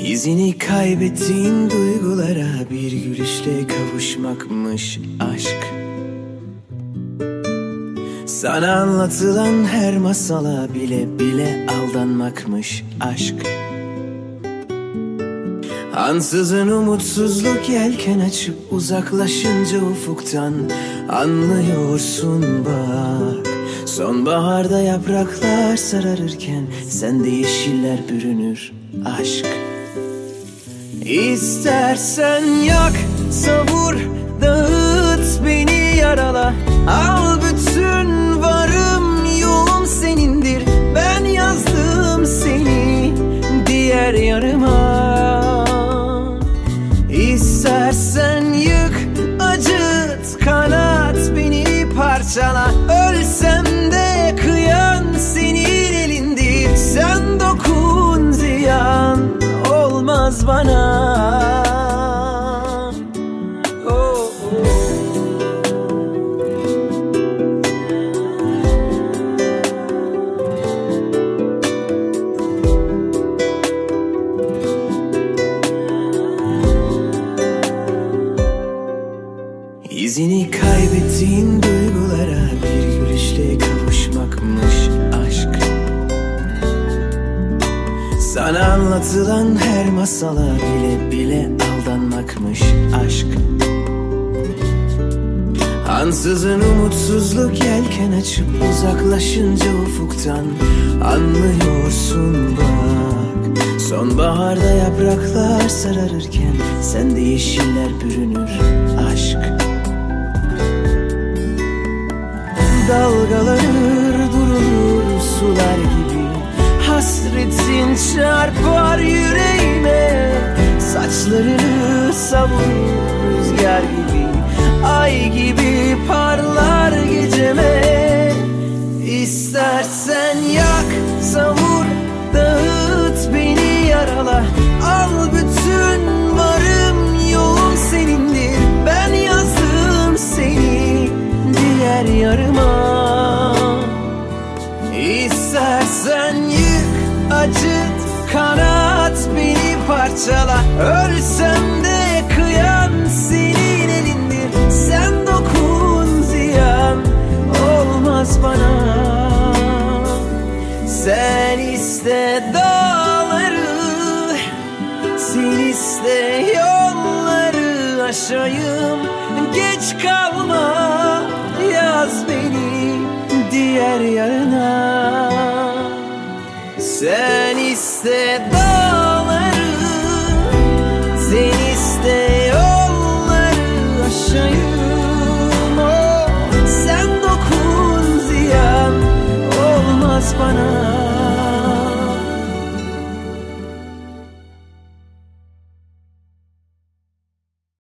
İzini kaybettiğin duygulara bir gülüşle kavuşmakmış aşk. Sana anlatılan her masala bile bile aldanmakmış aşk. Ansızın umutsuzluk yelken açıp uzaklaşınca ufuktan anlıyorsun bak. Sonbaharda yapraklar sararırken sende yeşiller bürünür aşk. İstersen yak, savur, dağıt, beni yarala. Al bütün varım yoğum senindir. Ben yazdım seni diğer yarıma. İstersen yık, acıt, kanat, beni parçala. Ölsem de kıyan senin elindir. Sen dokun, ziyan olmaz bana. İzini kaybettiğin duygulara bir gülüşle kavuşmakmış aşk. Sana anlatılan her masala bile bile aldanmakmış aşk. Ansızın umutsuzluk yelken açıp uzaklaşınca ufuktan anlıyorsun bak. Sonbaharda yapraklar sararırken sende yeşiller bürünür aşk. Dalgalanır durur sular gibi, hasretin çarpar yüreğime. Saçlarını savurur rüzgar gibi, ay gibi parlar geceme. İstersen yak, savur, dağıt, beni yarala. Al bütün varım yoğum senindir. Ben yazdım seni diğer yarıma. İstersen yık, acıt, kanat, beni parçala. Ölsem de kıyan senin elindir. Sen dokun, ziyan olmaz bana. Sen iste dağları, sen iste yolları aşayım. Geç kalma,